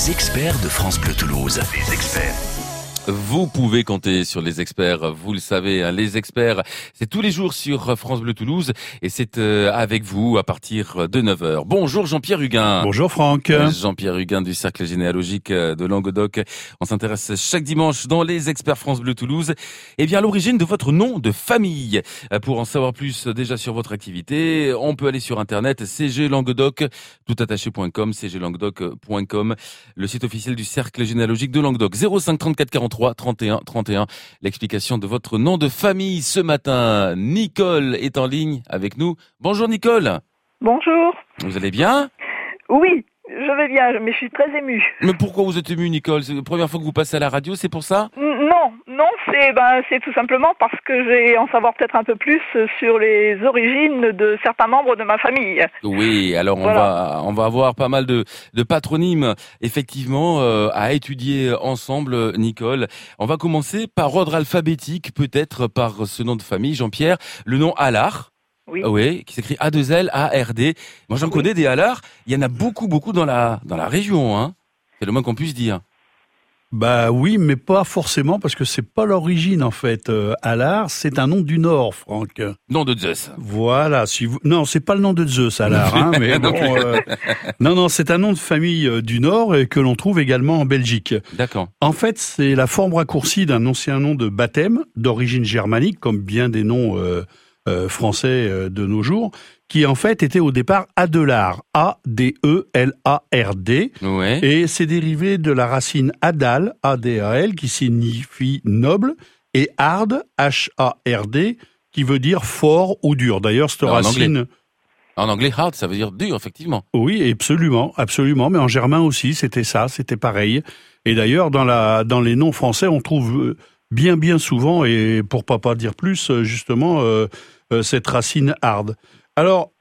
Les experts de France Bleu Toulouse. Les experts. Vous pouvez compter sur les experts, vous le savez, hein, les experts, c'est tous les jours sur France Bleu Toulouse et c'est avec vous à partir de 9h. Bonjour Jean-Pierre Huguin. Bonjour Franck. Jean-Pierre Huguin du Cercle généalogique de Languedoc. On s'intéresse chaque dimanche dans les experts France Bleu Toulouse. Eh bien, à l'origine de votre nom de famille. Pour en savoir plus déjà sur votre activité, on peut aller sur internet cglanguedoc, toutattaché.com, cglanguedoc.com, le site officiel du Cercle généalogique de Languedoc. 05 34 43 31 31. L'explication de votre nom de famille ce matin. Nicole est en ligne avec nous. Bonjour Nicole. Bonjour. Vous allez bien? Oui, je vais bien, mais je suis très émue. Mais pourquoi vous êtes émue, Nicole? C'est la première fois que vous passez à la radio, c'est pour ça? Non, c'est tout simplement parce que j'ai en savoir peut-être un peu plus sur les origines de certains membres de ma famille. Oui, alors Voilà. on va avoir pas mal de patronymes effectivement à étudier ensemble, Nicole. On va commencer par ordre alphabétique, peut-être par ce nom de famille, Jean-Pierre, le nom Allard. Oui. Oui, qui s'écrit A2L-A-R-D. Moi, j'en connais des Allards. Il y en a beaucoup dans la région, hein. C'est le moins qu'on puisse dire. Bah oui, mais pas forcément parce que c'est pas l'origine en fait. Allard, c'est un nom du Nord, Franck. Nom de Zeus. Voilà. Non, c'est pas le nom de Zeus, Allard. Hein, mais bon, non, c'est un nom de famille du Nord et que l'on trouve également en Belgique. D'accord. En fait, c'est la forme raccourcie d'un ancien nom de baptême d'origine germanique, comme bien des noms français de nos jours, qui en fait était au départ Adelard, A-D-E-L-A-R-D, Ouais. et c'est dérivé de la racine Adal, A-D-A-L, qui signifie noble, et Hard, H-A-R-D, qui veut dire fort ou dur. D'ailleurs, cette racine... En anglais, hard, ça veut dire dur, effectivement. Oui, absolument, mais en germain aussi, c'était pareil. Et d'ailleurs, dans les noms français, on trouve bien souvent, et pour pas dire plus, justement, cette racine hard. Alors,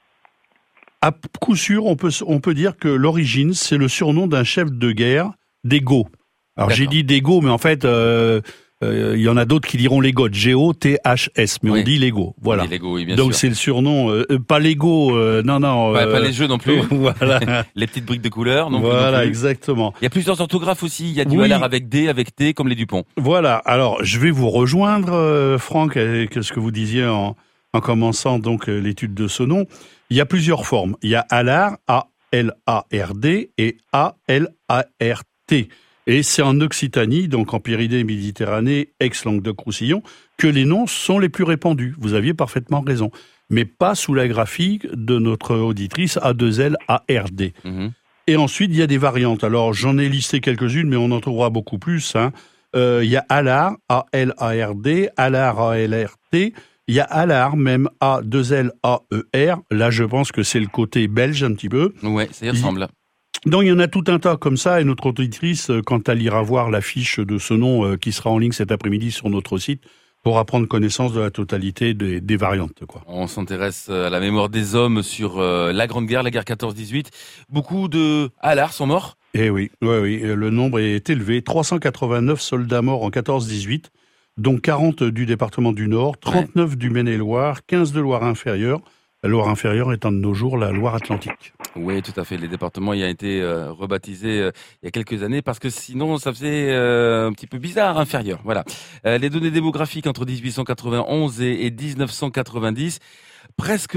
à coup sûr, on peut dire que l'origine, c'est le surnom d'un chef de guerre des Goths. Alors, j'ai dit des Goths, mais en fait, il y en a d'autres qui diront les Goths, G-O-T-H-S, mais Oui. on dit les Goths, voilà. Oui, les Lego, oui, bien Donc sûr. c'est le surnom, pas Lego, non. Pas les jeux non plus. Voilà. Les petites briques de couleur non plus. Voilà, exactement. Il y a plusieurs orthographes aussi. Il y a du Oui. Allard avec D, avec T, comme les Dupont. Voilà. Alors, je vais vous rejoindre, Franck, avec ce que vous disiez en commençant donc l'étude de ce nom. Il y a plusieurs formes. Il y a Allard, A-L-A-R-D, et A-L-A-R-T. Et c'est en Occitanie, donc en Pyrénées-Méditerranée, ex-Languedoc-Roussillon, que les noms sont les plus répandus. Vous aviez parfaitement raison. Mais pas sous la graphique de notre auditrice A2L-A-R-D. Mhm. Et ensuite, il y a des variantes. Alors, j'en ai listé quelques-unes, mais on en trouvera beaucoup plus. Hein. Il y a Allard, A-L-A-R-D, Allard, A-L-R-T. Il y a Allard, même A-2-L-A-E-R. Là, je pense que c'est le côté belge un petit peu. Ouais, ça y ressemble. Donc, il y en a tout un tas comme ça. Et notre auditrice, quand elle ira voir l'affiche de ce nom qui sera en ligne cet après-midi sur notre site, pourra prendre connaissance de la totalité des variantes, quoi. On s'intéresse à la mémoire des hommes sur la Grande Guerre, la guerre 14-18. Beaucoup de Allards sont morts. Eh oui, le nombre est élevé. 389 soldats morts en 14-18, dont 40 du département du Nord, 39 du Maine-et-Loire, 15 de Loire-Inférieure. La Loire-Inférieure étant de nos jours la Loire-Atlantique. Oui, tout à fait. Les départements y a été rebaptisé il y a quelques années parce que sinon ça faisait un petit peu bizarre, inférieur. Voilà. Les données démographiques entre 1891 et 1990, presque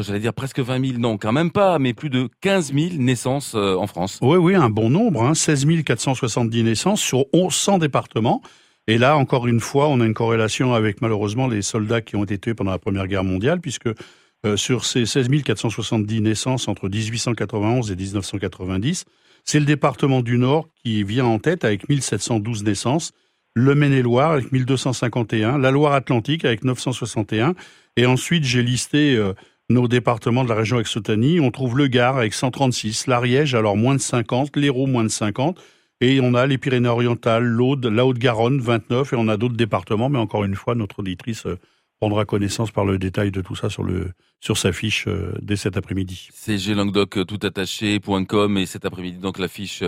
20 000, non, quand même pas, mais plus de 15 000 naissances en France. Oui, un bon nombre, hein, 16 470 naissances sur 100 départements. Et là, encore une fois, on a une corrélation avec malheureusement les soldats qui ont été tués pendant la Première Guerre mondiale, puisque sur ces 16 470 naissances entre 1891 et 1990, c'est le département du Nord qui vient en tête avec 1712 naissances, le Maine-et-Loire avec 1251, la Loire-Atlantique avec 961, et ensuite j'ai listé nos départements de la région Occitanie. On trouve le Gard avec 136, l'Ariège alors moins de 50, l'Hérault moins de 50, et on a les Pyrénées-Orientales, l'Aude, la Haute-Garonne 29, et on a d'autres départements, mais encore une fois, notre auditrice prendra connaissance par le détail de tout ça sur sa fiche dès cet après-midi. cglanguedoc toutattaché.com et cet après-midi donc la fiche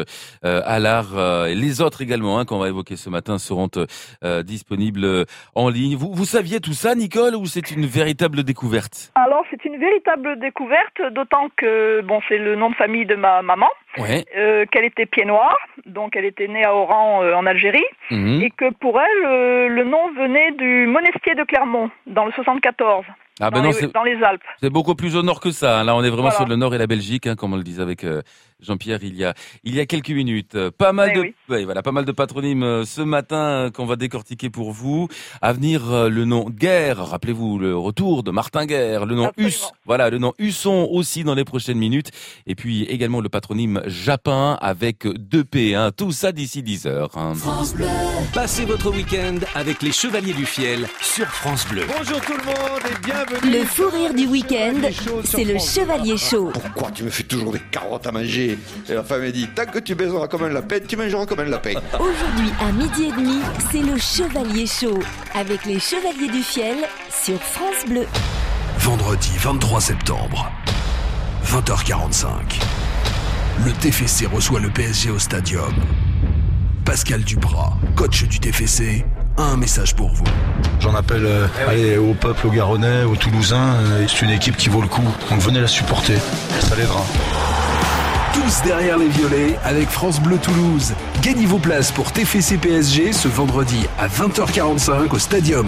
Allard et les autres également qu'on va évoquer ce matin seront disponibles en ligne. Vous saviez tout ça, Nicole, ou c'est une véritable découverte? Alors, c'est une véritable découverte, d'autant que, c'est le nom de famille de ma maman. Ouais. Qu'elle était pied noir, donc elle était née à Oran en Algérie, et que pour elle, le nom venait du monestier de Clermont, dans le 74. Ah ben non, Dans les Alpes. c'est beaucoup plus au nord que ça. Là, on est vraiment Voilà. sur le nord et la Belgique, comme on le disait avec Jean-Pierre il y a quelques minutes. Pas mal pas mal de patronymes ce matin qu'on va décortiquer pour vous. À venir, le nom Guerre. Rappelez-vous le retour de Martin Guerre. Le nom Absolument. Voilà, le nom Husson aussi dans les prochaines minutes. Et puis également le patronyme Japin avec 2P. Tout ça d'ici 10h. France Bleu. Passez votre week-end avec les Chevaliers du Fiel sur France Bleu. Bonjour tout le monde et bienvenue. Le fou rire du week-end, c'est le Chevalier Chaud. Pourquoi tu me fais toujours des carottes à manger? Et la femme me dit, tant que tu baiseras comme un lapin, tu mangeras comme un lapin. Aujourd'hui à 12h30, c'est le Chevalier Chaud, avec les Chevaliers du Fiel sur France Bleu. Vendredi 23 septembre, 20h45. Le TFC reçoit le PSG au Stadium. Pascal Duprat, coach du TFC, a un message pour vous. J'en appelle au peuple, aux Garonnais, aux Toulousains. C'est une équipe qui vaut le coup. Donc venez la supporter, ça l'aidera. Tous derrière les violets avec France Bleu Toulouse. Gagnez vos places pour TFC PSG ce vendredi à 20h45 au Stadium.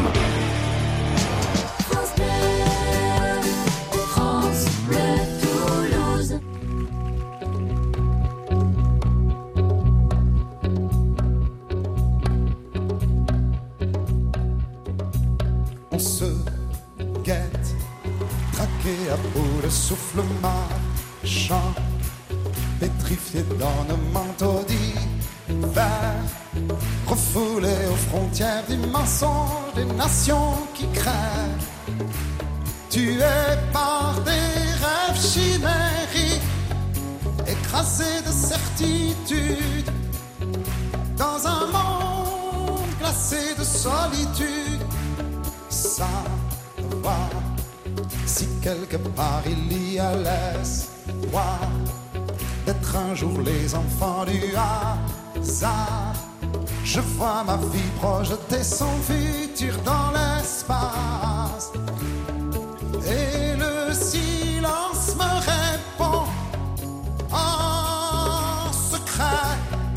On se guette, traqué à bout de souffle marchant, pétrifié dans nos manteaux d'hiver, refoulé aux frontières du mensonge des nations qui crèvent, tué par des rêves chimériques, écrasé de certitude, dans un monde glacé de solitude. Savoir si quelque part il y a l'espoir d'être un jour les enfants du hasard. Je vois ma vie projeter son futur dans l'espace et le silence me répond en secret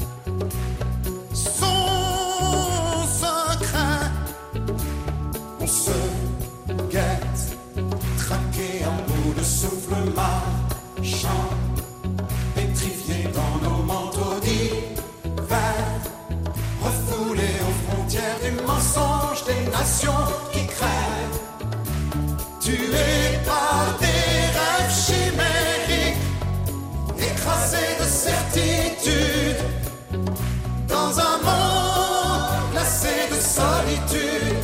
son secret. On se guette, traqué en bout de souffle marchant, pétrifié dans nos manteaux d'hiver, refoulé aux frontières du mensonge des nations qui crèvent, tué par des rêves chimériques, écrasé de certitude, dans un monde glacé de solitude.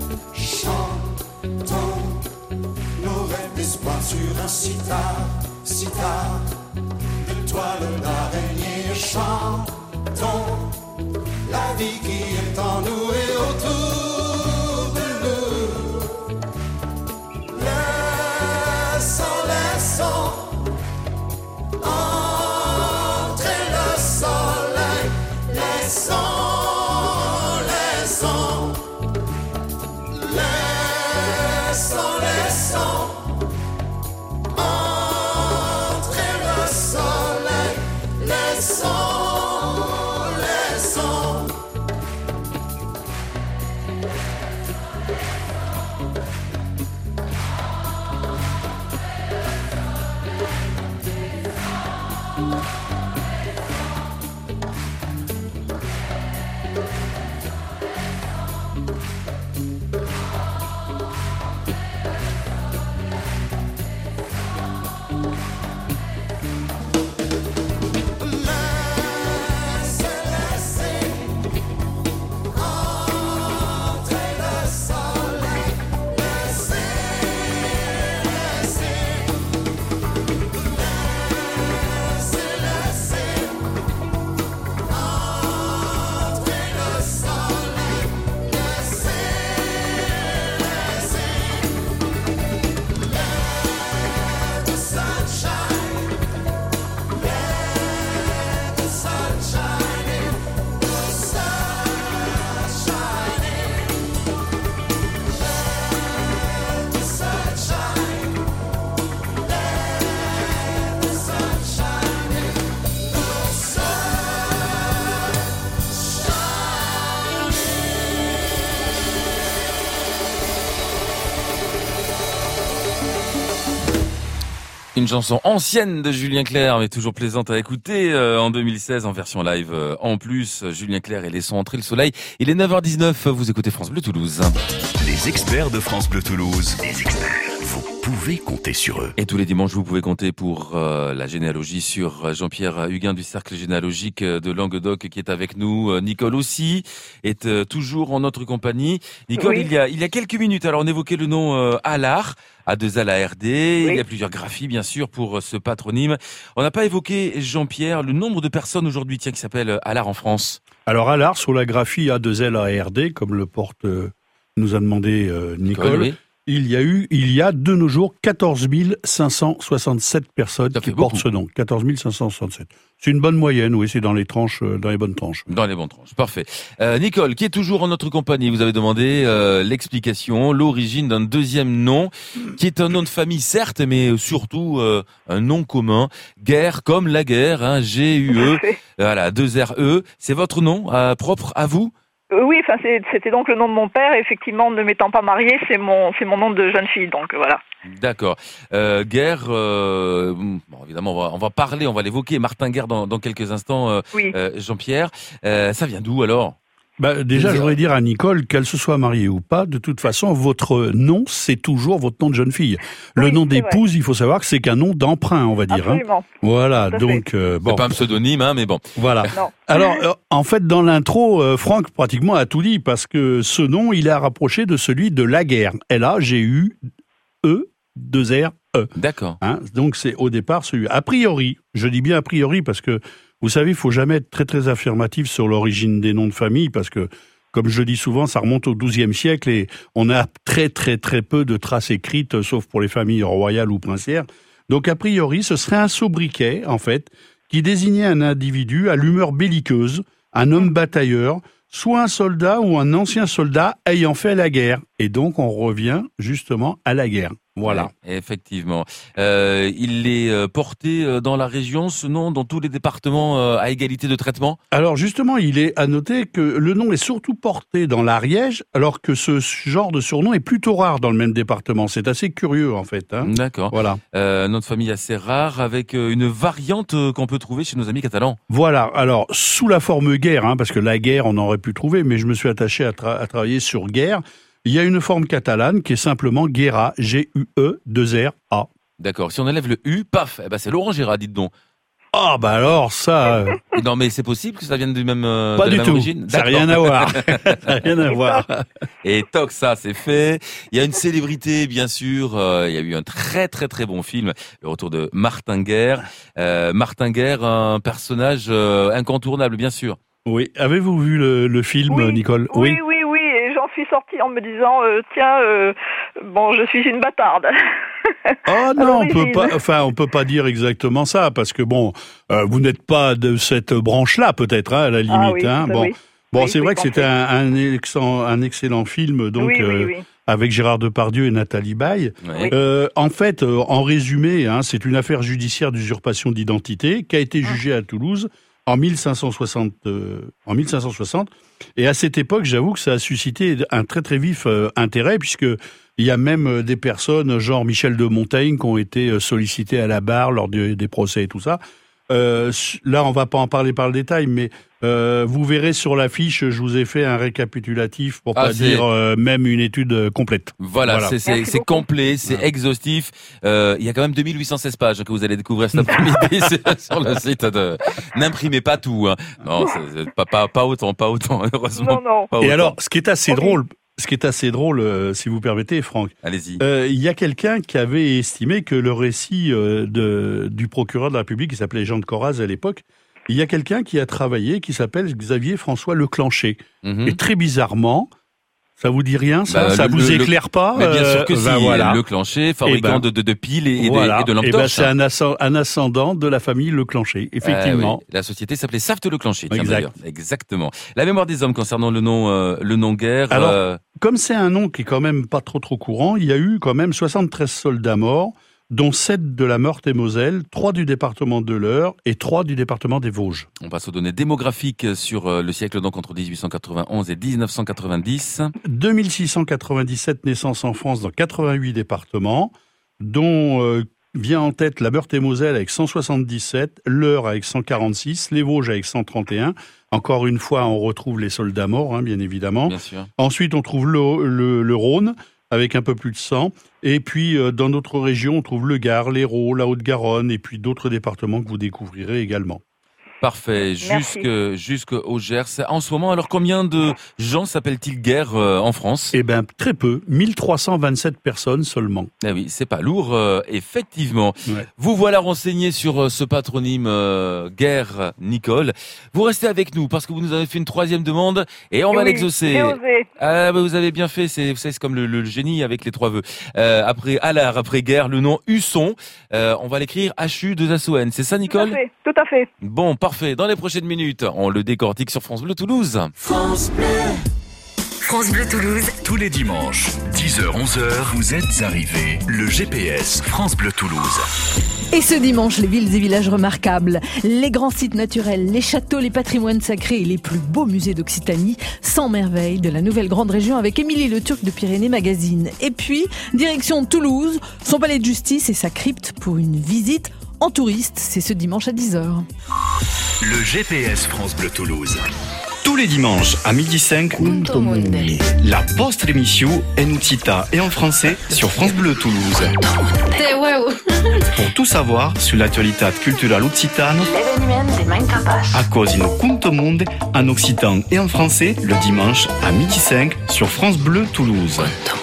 Chantons nos rêves d'espoir sur un sitar de toile d'araignée. Chantons la vie qui est en nous et autour de nous. Laissons entrer le soleil. Laissons entrer le soleil, laissons. Une chanson ancienne de Julien Clerc, mais toujours plaisante à écouter, en 2016, en version live. En plus, Julien Clerc et Laissons entrer le soleil. Il est 9h19, vous écoutez France Bleu Toulouse. Les experts de France Bleu Toulouse. Les experts. Vous pouvez compter sur eux. Et tous les dimanches, vous pouvez compter pour la généalogie sur Jean-Pierre Huguin du Cercle généalogique de Languedoc qui est avec nous. Nicole aussi est toujours en notre compagnie. Nicole, Oui. il y a quelques minutes, alors on évoquait le nom Allard, A2ALARD. Oui. Il y a plusieurs graphies, bien sûr, pour ce patronyme. On n'a pas évoqué, Jean-Pierre, le nombre de personnes aujourd'hui qui s'appellent Allard en France. Alors Allard, sur la graphie A2LARD, comme le porte nous a demandé Nicole, oui. il y a de nos jours 14 567 personnes Ça qui fait portent beaucoup. ce nom. 14 567. C'est une bonne moyenne, oui, c'est dans les bonnes tranches. Dans les bonnes tranches, parfait. Nicole, qui est toujours en notre compagnie, vous avez demandé l'explication, l'origine d'un deuxième nom, qui est un nom de famille certes, mais surtout un nom commun. Guerre comme la guerre, hein, G-U-E, voilà, 2 R-E. C'est votre nom propre à vous? Oui, enfin c'était donc le nom de mon père. Et effectivement, ne m'étant pas mariée, c'est mon nom de jeune fille. Donc voilà. D'accord. Guerre, bon, évidemment, on va l'évoquer. Martin Guerre dans quelques instants. Oui. Jean-Pierre, ça vient d'où alors? Déjà, je voudrais dire à Nicole, qu'elle se soit mariée ou pas, de toute façon, votre nom, c'est toujours votre nom de jeune fille. Le Oui, nom c'est d'épouse, il faut savoir que c'est qu'un nom d'emprunt, on va dire. Absolument. Voilà, Tout à donc bon. C'est pas un pseudonyme, hein, mais bon. Voilà. Non. Alors, en fait, dans l'intro, Franck pratiquement a tout dit, parce que ce nom, il est rapproché de celui de la guerre. L-A-G-U-E, 2-R-E. D'accord. Hein, donc, c'est au départ celui. A priori, je dis bien a priori, parce que, vous savez, il faut jamais être très, très affirmatif sur l'origine des noms de famille, parce que, comme je dis souvent, ça remonte au XIIe siècle et on a très, très, très peu de traces écrites, sauf pour les familles royales ou princières. Donc, a priori, ce serait un sobriquet, en fait, qui désignait un individu à l'humeur belliqueuse, un homme batailleur, soit un soldat ou un ancien soldat ayant fait la guerre. Et donc, on revient justement à la guerre. Voilà. Ouais, effectivement. Il est porté dans la région, ce nom, dans tous les départements à égalité de traitement? Alors justement, il est à noter que le nom est surtout porté dans l'Ariège, alors que ce genre de surnom est plutôt rare dans le même département. C'est assez curieux en fait. Hein. D'accord. Voilà. Notre famille assez rare, avec une variante qu'on peut trouver chez nos amis catalans. Voilà. Alors sous la forme guerre, hein, parce que la guerre, on aurait pu trouver, mais je me suis attaché à travailler sur guerre. Il y a une forme catalane qui est simplement Guerra, G-U-E-2-R-A. D'accord. Si on enlève le U, paf, eh ben c'est Laurent Gérard, dites donc. Ah bah alors ça... Non mais c'est possible que ça vienne du même pas de du la même tout. origine? Ça n'a D'accord. rien à voir. Ça n'a rien à voir. Et toc, ça c'est fait. Il y a une célébrité, bien sûr. Il y a eu un très très très bon film, le retour de Martin Guerre. Martin Guerre, un personnage incontournable, bien sûr. Oui. Avez-vous vu le film, Oui. Nicole? Oui. Et j'en suis sortie en me disant tiens, bon, je suis une bâtarde. Oh non, l'origine. on peut pas dire exactement ça, parce que bon, vous n'êtes pas de cette branche-là, peut-être, hein, à la limite. Ah oui, hein. ça, Bon, oui. bon, Oui, c'est oui, vrai que c'était pensez. un excellent film, donc Oui. avec Gérard Depardieu et Nathalie Baye. Ouais. Oui. En fait, en résumé, hein, c'est une affaire judiciaire d'usurpation d'identité qui a été jugée à Toulouse en 1560. Et à cette époque, j'avoue que ça a suscité un très très vif intérêt, puisque il y a même des personnes, genre Michel de Montaigne, qui ont été sollicitées à la barre lors des procès et tout ça. Là, on va pas en parler par le détail, mais vous verrez sur l'affiche, je vous ai fait un récapitulatif pour pas dire même une étude complète. Voilà. C'est complet, c'est exhaustif. Il y a quand même 2816 pages que vous allez découvrir cet après-midi sur le site. N'imprimez pas tout. Hein. Non, c'est pas autant, heureusement. Non. Pas Et autant. alors, ce qui est assez drôle, si vous permettez, Franck, Allez-y. il y a quelqu'un qui avait estimé que le récit du procureur de la République, qui s'appelait Jean de Coraz à l'époque, il y a quelqu'un qui a travaillé, qui s'appelle Xavier François Leclanché. Et très bizarrement, ça vous dit rien, ça? Ça vous éclaire pas? Mais bien sûr que si. Voilà. Leclanché, fabricant de piles et de lampes torches. C'est un ascendant de la famille Leclanché, effectivement. Oui. La société s'appelait Saft Leclanché. Tiens, Exact. d'ailleurs. Exactement. La mémoire des hommes concernant le nom guerre. Alors, comme c'est un nom qui est quand même pas trop courant, il y a eu quand même 73 soldats morts, dont 7 de la Meurthe-et-Moselle, 3 du département de l'Eure et 3 du département des Vosges. On passe aux données démographiques sur le siècle donc entre 1891 et 1990. 2697 naissances en France dans 88 départements, dont vient en tête la Meurthe-et-Moselle avec 177, l'Eure avec 146, les Vosges avec 131. Encore une fois, on retrouve les soldats morts, bien évidemment. Bien sûr. Ensuite, on trouve le Rhône avec un peu plus de 100. Et puis, dans notre région, on trouve le Gard, l'Hérault, la Haute-Garonne et puis d'autres départements que vous découvrirez également. Parfait, jusqu'au Gers. En ce moment, alors combien de gens s'appellent-ils Guerre en France ? Eh bien, très peu, 1327 personnes seulement. Eh oui, c'est pas lourd, effectivement. Ouais. Vous voilà renseigné sur ce patronyme Guerre Nicole. Vous restez avec nous parce que vous nous avez fait une 3e demande et on va l'exaucer. J'ai osé. Ah, bah, vous avez bien fait, c'est comme le génie avec les 3 vœux. Après Allard, après Guerre, le nom Husson, on va l'écrire H-U-2-S-O-N. C'est ça, Nicole ? Tout à fait. Bon, parfait. Dans les prochaines minutes, on le décortique sur France Bleu Toulouse. France Bleu. France Bleu Toulouse. Tous les dimanches, 10h-11h, vous êtes arrivés. Le GPS France Bleu Toulouse. Et ce dimanche, les villes et villages remarquables, les grands sites naturels, les châteaux, les patrimoines sacrés et les plus beaux musées d'Occitanie, 100 merveilles de la nouvelle grande région avec Émilie Le Turc de Pyrénées Magazine. Et puis, direction Toulouse, son palais de justice et sa crypte pour une visite en touriste. C'est ce dimanche à 10h. Le GPS France Bleu Toulouse. Tous les dimanches à 12h05, Punto Monde. la post-émission en Ucita et en français sur France Bleu Toulouse. Pour tout savoir sur l'actualité culturelle occitane, à cause de Punto Monde en occitan et en français le dimanche à 12h05 sur France Bleu Toulouse.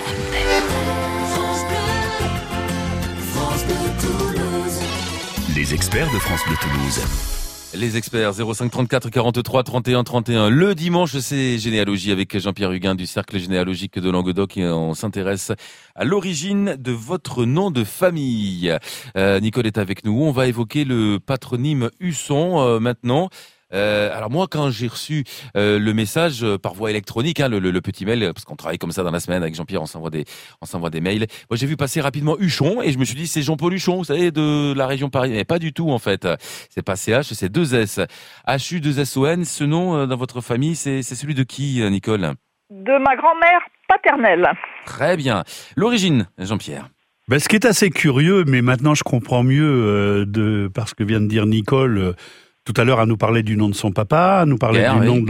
Les experts de France Bleu Toulouse. Les experts 05 34 43 31 31. Le dimanche, c'est généalogie avec Jean-Pierre Huguin du Cercle généalogique de Languedoc et on s'intéresse à l'origine de votre nom de famille. Nicole est avec nous. On va évoquer le patronyme Husson maintenant. Alors moi, quand j'ai reçu le message par voie électronique, le petit mail, parce qu'on travaille comme ça dans la semaine avec Jean-Pierre, on s'envoie des mails. Moi, j'ai vu passer rapidement Huchon et je me suis dit c'est Jean-Paul Huchon, vous savez, de la région parisienne. Mais pas du tout en fait. C'est pas CH, c'est 2S. H-U-2-S-O-N. Ce nom dans votre famille, c'est celui de qui, Nicole ? De ma grand-mère paternelle. Très bien. L'origine, Jean-Pierre. Ce qui est assez curieux, mais maintenant je comprends mieux parce que vient de dire Nicole. Tout à l'heure, à nous parler du nom de son papa, à nous parler du nom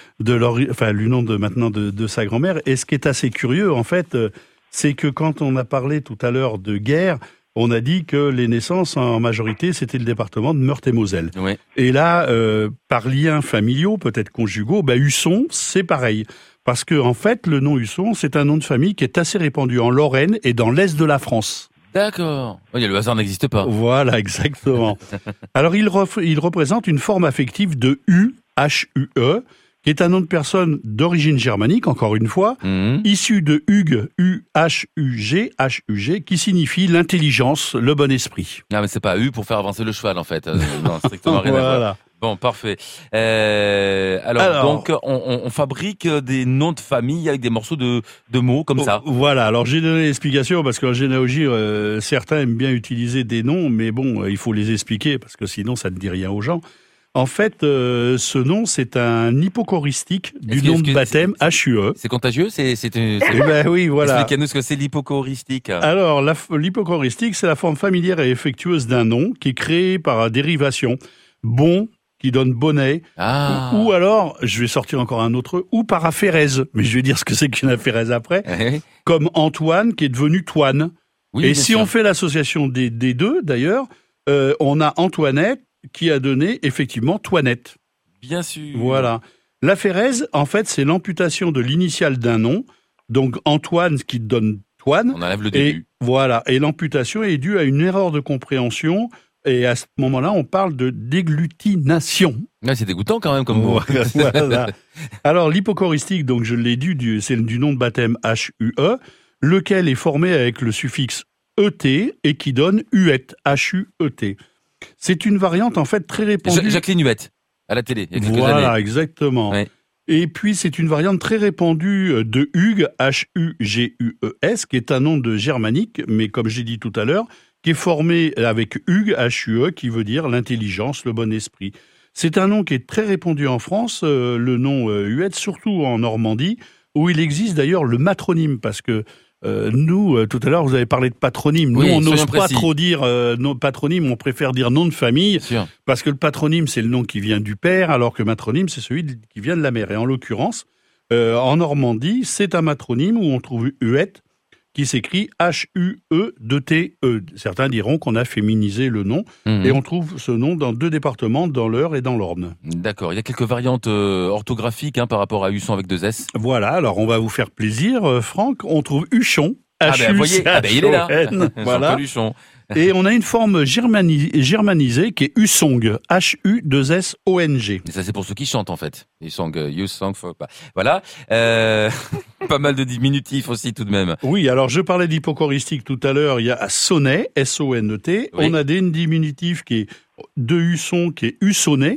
de sa grand-mère. Et ce qui est assez curieux, en fait, c'est que quand on a parlé tout à l'heure de Guerre, on a dit que les naissances, en majorité, c'était le département de Meurthe-et-Moselle. Oui. Et là, par liens familiaux, peut-être conjugaux, Husson, c'est pareil. Parce que, en fait, le nom Husson, c'est un nom de famille qui est assez répandu en Lorraine et dans l'est de la France. D'accord. Le hasard n'existe pas. Voilà, exactement. Alors, il représente une forme affective de U, H-U-E, qui est un nom de personne d'origine germanique, encore une fois, issu de Hugues, U-H-U-G, H-U-G, qui signifie l'intelligence, le bon esprit. Ah, mais c'est pas U pour faire avancer le cheval, en fait. Non, strictement rien à voir. Bon, parfait. Alors donc, on fabrique des noms de famille avec des morceaux de mots comme ça. Voilà. Alors, j'ai donné l'explication parce qu'en généalogie, certains aiment bien utiliser des noms, mais bon, il faut les expliquer parce que sinon, ça ne dit rien aux gens. En fait, ce nom, c'est un hypochoristique du nom de baptême H-U-E. C'est contagieux? Oui, voilà. Expliquez-nous ce que c'est l'hypochoristique. Alors, l'hypochoristique, c'est la forme familière et effectueuse d'un nom qui est créé par dérivation. Bon, qui donne bonnet, ou alors, je vais sortir encore un autre, ou par aphérèse, mais je vais dire ce que c'est qu'une aphérèse après, comme Antoine, qui est devenu Toine. Oui, et si on fait l'association des deux, d'ailleurs, on a Antoinette, qui a donné, effectivement, Toinette. Bien sûr. Voilà. L'aphérèse, en fait, c'est l'amputation de l'initiale d'un nom, donc Antoine, qui donne Toine. On enlève le début. Et, voilà. Et l'amputation est due à une erreur de compréhension. Et à ce moment-là, on parle de déglutination. C'est dégoûtant quand même comme mot. Voilà. Alors, l'hypochoristique, donc je l'ai dit, c'est du nom de baptême H-U-E, lequel est formé avec le suffixe ET et qui donne Huette, H-U-E-T. C'est une variante en fait très répandue. Jacqueline Huette, à la télé, il y a quelques années. Voilà, exactement. Ouais. Et puis, c'est une variante très répandue de Hugues, H-U-G-U-E-S, qui est un nom de germanique, mais comme j'ai dit tout à l'heure, qui est formé avec Hugues, H-U-E, qui veut dire l'intelligence, le bon esprit. C'est un nom qui est très répandu en France, le nom Huette, surtout en Normandie, où il existe d'ailleurs le matronyme, parce que nous, tout à l'heure, vous avez parlé de patronyme. Nous, on n'ose pas trop dire nos patronymes, on préfère dire nom de famille, parce que le patronyme, c'est le nom qui vient du père, alors que matronyme, c'est celui qui vient de la mère. Et en l'occurrence, en Normandie, c'est un matronyme où on trouve Huette, qui s'écrit H-U-E-T-E. Certains diront qu'on a féminisé le nom, et on trouve ce nom dans 2 départements, dans l'Eure et dans l'Orne. D'accord, il y a quelques variantes orthographiques par rapport à Husson avec 2 S. Voilà, alors on va vous faire plaisir, Franck. On trouve Huchon, H-U-C-H-O-N. il est là. Voilà. Et on a une forme germanisée qui est Husong, H-U-2-S-O-N-G. Et ça, c'est pour ceux qui chantent, en fait. Husong, voilà. Pas mal de diminutifs aussi, tout de même. Oui, alors je parlais d'hypocoristique tout à l'heure. Il y a Sonnet, S-O-N-E-T. Oui. On a des diminutifs qui est de Husson, qui est Hussonnet,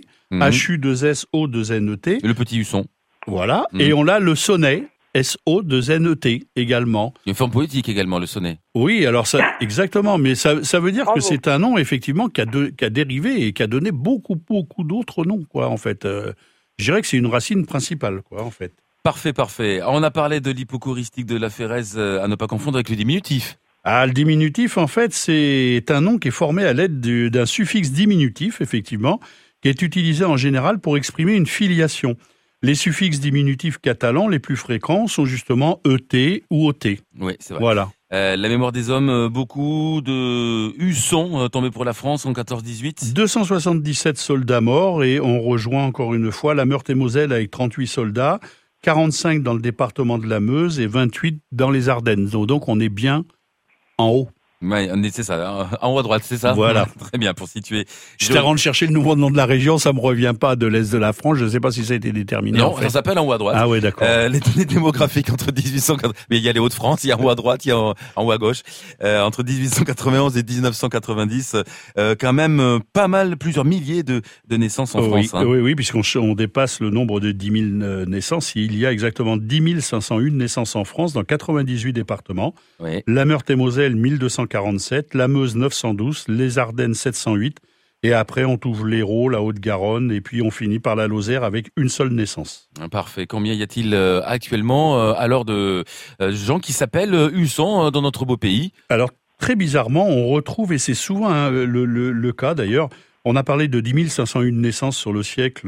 H-U-2-S-O-2-N-E-T. Et le petit Husson. Voilà. Et on a le Sonnet, S-O-2-N-E-T également. Il y a une forme poétique également, le sonnet. Oui, alors ça, exactement, mais ça veut dire que c'est un nom, effectivement, qui a dérivé et qui a donné beaucoup d'autres noms, quoi, en fait. Je dirais que c'est une racine principale, quoi, en fait. Parfait. On a parlé de l'hypocoristique de la Ferrez, à ne pas confondre avec le diminutif. Ah, le diminutif, en fait, c'est un nom qui est formé à l'aide d'un suffixe diminutif, effectivement, qui est utilisé en général pour exprimer une filiation. Les suffixes diminutifs catalans les plus fréquents sont justement ET ou OT. Oui, c'est vrai. Voilà. La mémoire des hommes, beaucoup de Husson tombés pour la France en 14-18. 277 soldats morts et on rejoint encore une fois la Meurthe-et-Moselle avec 38 soldats, 45 dans le département de la Meuse et 28 dans les Ardennes. Donc on est bien en haut. Ouais, c'est ça, en haut à droite, c'est ça. Voilà. Très bien, pour situer. J'étais avant de chercher le nouveau nom de la région, ça me revient pas de l'Est de la France, je ne sais pas si ça a été déterminé. Non, en fait. Ça s'appelle en haut à droite. Ah oui, d'accord. Les données démographiques entre 1880, mais il y a les Hauts-de-France, il y a en haut à droite, il y a en haut à gauche. Entre 1891 et 1990, quand même pas mal, plusieurs milliers de naissances en France. Hein. Oui, puisqu'on dépasse le nombre de 10 000 naissances. Il y a exactement 10 501 naissances en France dans 98 départements. Oui. La Meurthe-et-Moselle, 1247, la Meuse 912, les Ardennes 708, et après on ouvre l'Hérault, la Haute-Garonne, et puis on finit par la Lozère avec une seule naissance. Parfait. Combien y a-t-il actuellement alors de gens qui s'appellent Husson dans notre beau pays? Alors très bizarrement, on retrouve, et c'est souvent le cas d'ailleurs, on a parlé de 10 501 naissances sur le siècle,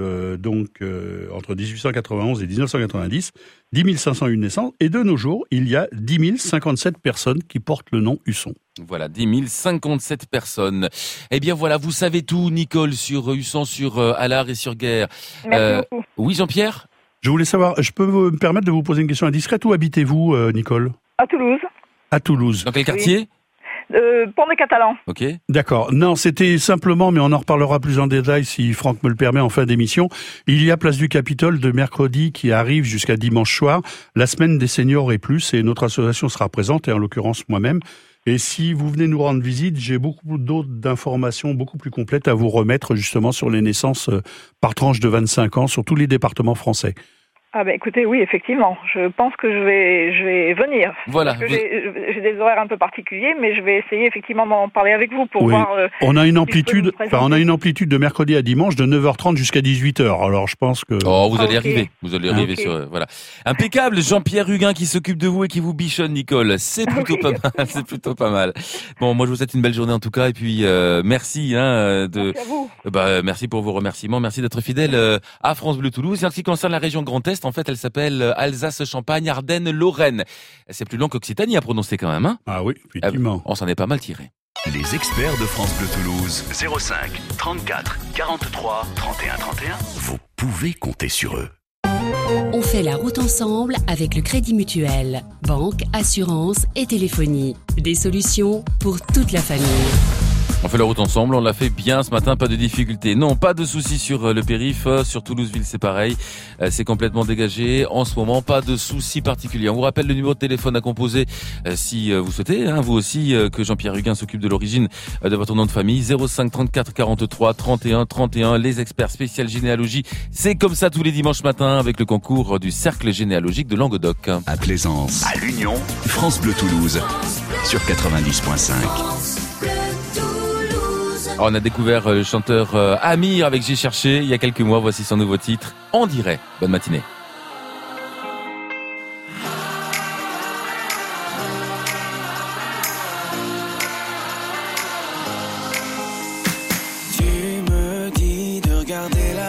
entre 1891 et 1990, 10 501 naissances, et de nos jours, il y a 10 057 personnes qui portent le nom Husson. Voilà, 10 057 personnes. Eh bien voilà, vous savez tout, Nicole, sur Husson, sur Allard et sur Guerre. Merci beaucoup. Oui, Jean-Pierre ? Je voulais savoir, je peux me permettre de vous poser une question indiscrète. Où habitez-vous, Nicole ? À Toulouse. À Toulouse. Dans quel quartier ? Pont des Catalans. Ok. D'accord. Non, c'était simplement, mais on en reparlera plus en détail si Franck me le permet en fin d'émission. Il y a place du Capitole de mercredi qui arrive jusqu'à dimanche soir, la semaine des seniors et plus, et notre association sera présente, et en l'occurrence moi-même. Et si vous venez nous rendre visite, j'ai beaucoup d'autres d'informations beaucoup plus complètes à vous remettre justement sur les naissances par tranche de 25 ans sur tous les départements français. Ah ben écoutez, oui, effectivement, je pense que je vais venir. Voilà. Parce que j'ai des horaires un peu particuliers, mais je vais essayer effectivement d'en parler avec vous pour voir. On a une amplitude, de mercredi à dimanche de 9h30 jusqu'à 18h. Alors je pense que. Oh, vous allez arriver. Vous allez arriver sur voilà. Impeccable, Jean-Pierre Huguin qui s'occupe de vous et qui vous bichonne, Nicole. C'est plutôt pas mal. C'est plutôt pas mal. Bon, moi je vous souhaite une belle journée en tout cas et puis merci Merci à vous. Merci pour vos remerciements. Merci d'être fidèle à France Bleu Toulouse. Et en ce qui concerne la région Grand Est, en fait, elle s'appelle Alsace-Champagne, Ardennes, Lorraine. C'est plus long qu'Occitanie à prononcer quand même, hein? Ah oui, effectivement. On s'en est pas mal tiré. Les experts de France Bleu Toulouse, 05 34 43 31 31. Vous pouvez compter sur eux. On fait la route ensemble avec le Crédit Mutuel. Banque, assurance et téléphonie. Des solutions pour toute la famille. On fait la route ensemble, on l'a fait bien ce matin, pas de difficulté. Non, pas de soucis sur le périph', sur Toulouse-Ville c'est pareil, c'est complètement dégagé. En ce moment, pas de soucis particuliers. On vous rappelle le numéro de téléphone à composer si vous souhaitez, vous aussi, que Jean-Pierre Huguin s'occupe de l'origine de votre nom de famille. 05 34 43 31 31, les experts spécial généalogie. C'est comme ça tous les dimanches matins avec le concours du Cercle généalogique de Languedoc. À Plaisance, à l'Union, France Bleu Toulouse, sur 90.5. On a découvert le chanteur Amir avec J'ai cherché il y a quelques mois. Voici son nouveau titre, On dirait. Bonne matinée.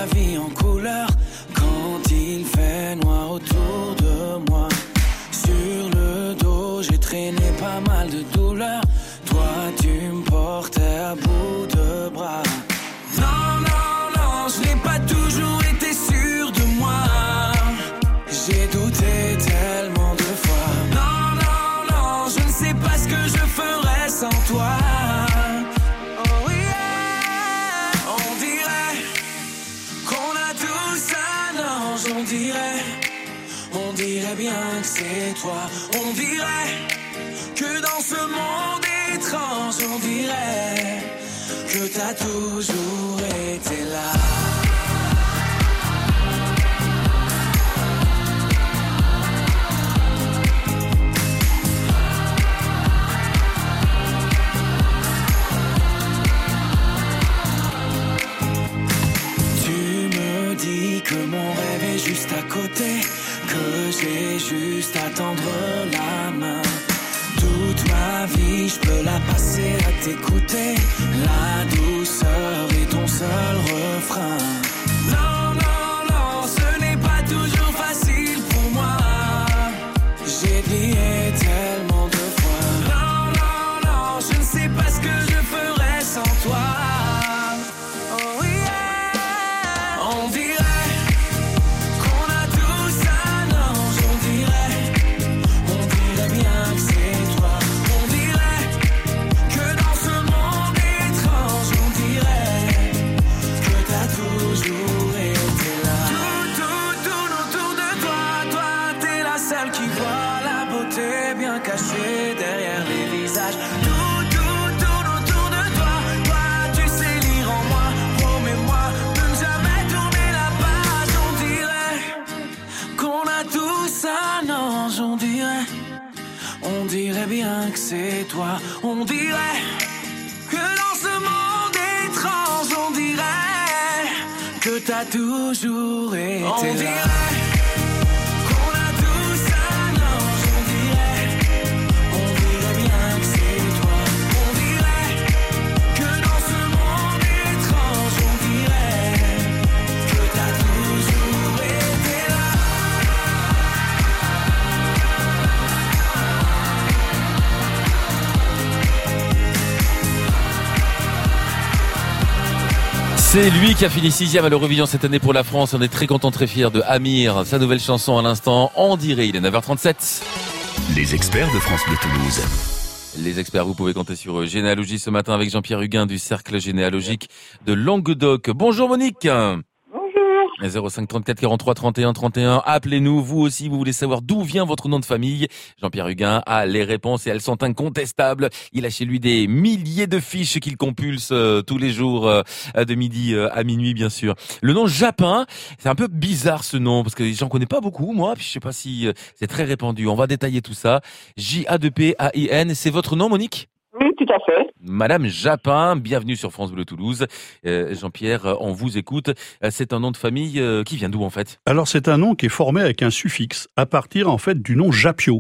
la vie en couleur quand il fait noir autour de moi. Sur le dos, j'ai traîné pas mal de douleurs. Toi, tu me portais à bout de bras. Non, non, non, je n'ai pas toujours été sûr de moi. J'ai douté tellement de fois. Non, non, non, je ne sais pas ce que je ferais sans toi. Oh yeah, on dirait qu'on a tous un ange, on dirait bien que c'est toi. On dirait que dans ce monde étrange, on dirait que t'as toujours été là. Que mon rêve est juste à côté, que j'ai juste à tendre la main. Toute ma vie, je peux la passer à t'écouter. La douceur est ton seul refrain. Non, non, non, ce n'est pas toujours facile pour moi. J'ai plié tellement de fois. Non, non, non, je ne sais pas ce que je ferais sans toi. Oh yeah, on dirait derrière les visages. Tout tourne autour de toi. Toi, tu sais lire en moi. Promets-moi de ne jamais tourner la page. On dirait qu'on a tous un ange. On dirait bien que c'est toi. On dirait que dans ce monde étrange, on dirait que t'as toujours été là. On dirait C'est lui qui a fini 6e à l'Eurovision cette année pour la France. On est très content, très fiers de Amir. Sa nouvelle chanson à l'instant, On dirait. Il est 9h37. Les experts de France Bleu Toulouse. Les experts, vous pouvez compter sur Généalogie ce matin avec Jean-Pierre Huguin du Cercle Généalogique de Languedoc. Bonjour Monique. 05 34 43 31 31. Appelez-nous, vous aussi, vous voulez savoir d'où vient votre nom de famille. Jean-Pierre Huguin a les réponses et elles sont incontestables. Il a chez lui des milliers de fiches qu'il compulse tous les jours de midi à minuit, bien sûr. Le nom Japin, c'est un peu bizarre ce nom parce que j'en connais pas beaucoup, moi. Puis je sais pas si c'est très répandu. On va détailler tout ça. J-A-2-P-A-I-N, c'est votre nom, Monique ? Oui, tout à fait. Madame Japin, bienvenue sur France Bleu Toulouse. Jean-Pierre, on vous écoute. C'est un nom de famille qui vient d'où en fait ? Alors c'est un nom qui est formé avec un suffixe à partir en fait du nom Japio.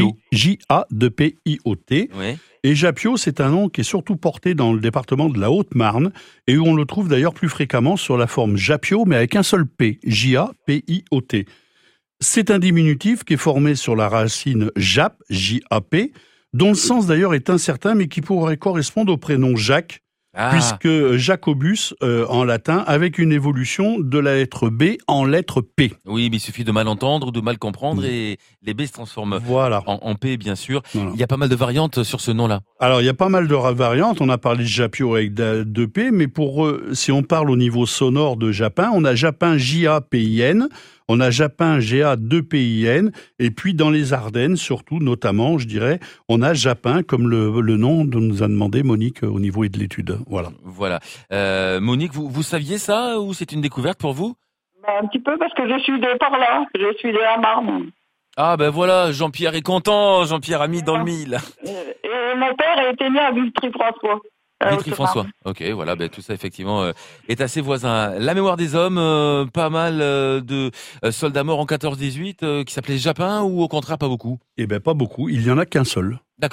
J-A-2-P-I-O-T. Ouais. Et Japio, c'est un nom qui est surtout porté dans le département de la Haute-Marne et où on le trouve d'ailleurs plus fréquemment sur la forme Japio mais avec un seul P, J-A-P-I-O-T. C'est un diminutif qui est formé sur la racine Jap, J-A-P, dont le sens d'ailleurs est incertain, mais qui pourrait correspondre au prénom Jacques, puisque Jacobus en latin, avec une évolution de la lettre B en lettre P. Oui, mais il suffit de mal entendre ou de mal comprendre et les B se transforment en P, bien sûr. Voilà. Il y a pas mal de variantes sur ce nom-là. Alors, il y a pas mal de variantes. On a parlé de Japio avec 2 P, mais si on parle au niveau sonore de Japin, on a Japin J-A-P-I-N, on a Japin G-A-2-P-I-N, et puis dans les Ardennes, surtout, notamment, je dirais, on a Japin comme le nom dont nous a demandé Monique au niveau de l'étude. Voilà. Monique, vous saviez ça ou c'est une découverte pour vous ? Un petit peu parce que je suis de par là, je suis de la Marne. Ah ben voilà, Jean-Pierre est content, Jean-Pierre a mis dans le mille. Et mon père a été né à Vitry-François. Vitry-François, ok, voilà, tout ça effectivement est assez voisin. La mémoire des hommes, pas mal de soldats morts en 14-18 qui s'appelaient Japin ou au contraire pas beaucoup ? Eh ben pas beaucoup, il n'y en a qu'un seul. D'accord.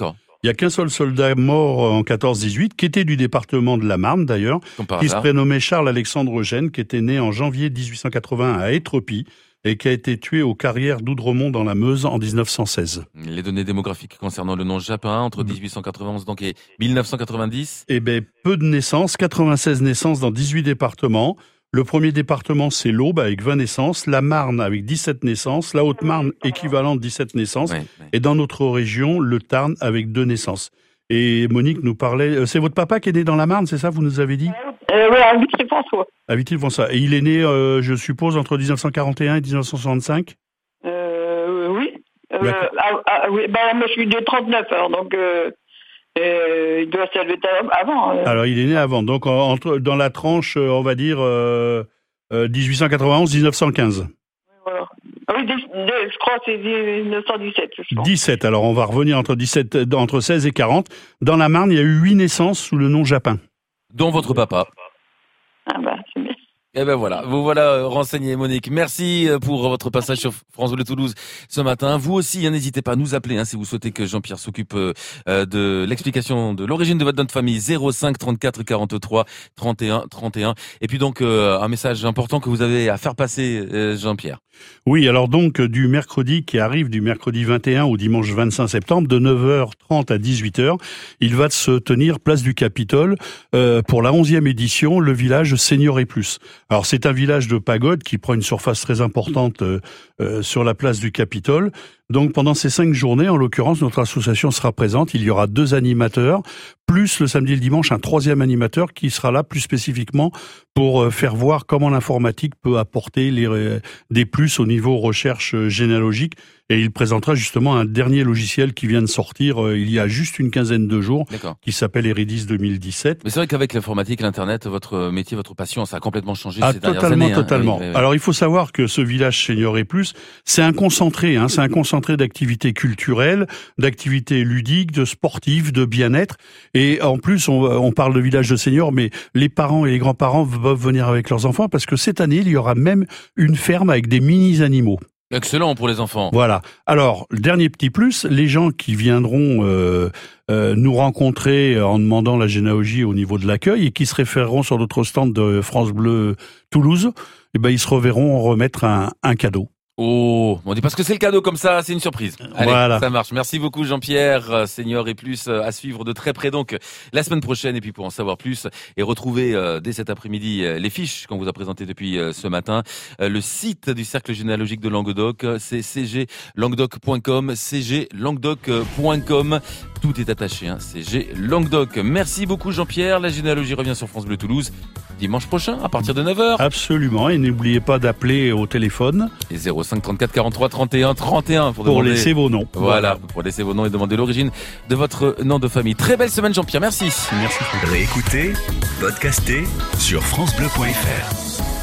Il n'y a qu'un seul soldat mort en 14-18, qui était du département de la Marne d'ailleurs, qui se prénommait Charles-Alexandre Eugène, qui était né en janvier 1880 à Étropie et qui a été tué aux carrières d'Oudremont dans la Meuse en 1916. Les données démographiques concernant le nom Japin entre 1891 donc et 1990 ? Eh bien, peu de naissances, 96 naissances dans 18 départements. Le premier département, c'est l'Aube avec 20 naissances, la Marne avec 17 naissances, la Haute-Marne équivalente 17 naissanses, et dans notre région, le Tarn avec 2 naissances. Et Monique nous parlait, c'est votre papa qui est né dans la Marne, c'est ça, vous nous avez dit ? Oui, à Vitry-François. À Vitry-François. Et il est né, je suppose, entre 1941 et 1965 ? Oui. Oui, moi je suis de 39, alors donc... il doit s'élever avant. Alors, il est né avant. Donc, dans la tranche, on va dire, 1891-1915. Voilà. Oui, je crois que c'est 1917. 17. Alors, on va revenir entre 16 et 40. Dans la Marne, il y a eu 8 naissances sous le nom Japin. Dont votre papa. Ah bah, c'est bien. Eh ben voilà, vous voilà renseigné, Monique. Merci pour votre passage sur France Bleu Toulouse ce matin. Vous aussi, n'hésitez pas à nous appeler si vous souhaitez que Jean-Pierre s'occupe de l'explication de l'origine de votre nom de famille. 05 34 43 31 31. Et puis donc un message important que vous avez à faire passer, Jean-Pierre. Oui, alors donc du mercredi qui arrive, du mercredi 21 au dimanche 25 septembre, de 9h30 à 18h, il va se tenir place du Capitole pour la 11e édition, le village Senior et Plus. Alors c'est un village de pagode qui prend une surface très importante sur la place du Capitole. Donc pendant ces 5 journées, en l'occurrence, notre association sera présente. Il y aura 2 animateurs, plus le samedi et le dimanche, un 3e animateur qui sera là plus spécifiquement pour faire voir comment l'informatique peut apporter des plus au niveau recherche généalogique. Et il présentera justement un dernier logiciel qui vient de sortir il y a juste une quinzaine de jours, qui s'appelle Eridis 2017. Mais c'est vrai qu'avec l'informatique, l'internet, votre métier, votre passion, ça a complètement changé ces dernières années. Totalement. Oui. Alors il faut savoir que ce village Senior et Plus, c'est un concentré, c'est un concentré d'activités culturelles, d'activités ludiques, de sportives, de bien-être. Et en plus, on parle de village de seniors, mais les parents et les grands-parents peuvent venir avec leurs enfants parce que cette année, il y aura même une ferme avec des mini-animaux. Excellent pour les enfants. Voilà. Alors, le dernier petit plus, les gens qui viendront nous rencontrer en demandant la généalogie au niveau de l'accueil et qui se référeront sur notre stand de France Bleu Toulouse, ils se reverront remettre un cadeau. Oh, on dit parce que c'est le cadeau comme ça, c'est une surprise. Allez, voilà. Ça marche. Merci beaucoup Jean-Pierre, Senior et Plus à suivre de très près donc la semaine prochaine et puis pour en savoir plus et retrouver dès cet après-midi les fiches qu'on vous a présentées depuis ce matin, le site du Cercle généalogique de Languedoc, c'est cglanguedoc.com, cglanguedoc.com. Tout est attaché, CG Languedoc. Merci beaucoup Jean-Pierre, la généalogie revient sur France Bleu Toulouse dimanche prochain à partir de 9h. Absolument, et n'oubliez pas d'appeler au téléphone. Et 05 34 43 31 31 pour laisser vos noms. Voilà, pour laisser vos noms et demander l'origine de votre nom de famille. Très belle semaine Jean-Pierre, merci. Merci. Réécoutez, podcastez sur francebleu.fr.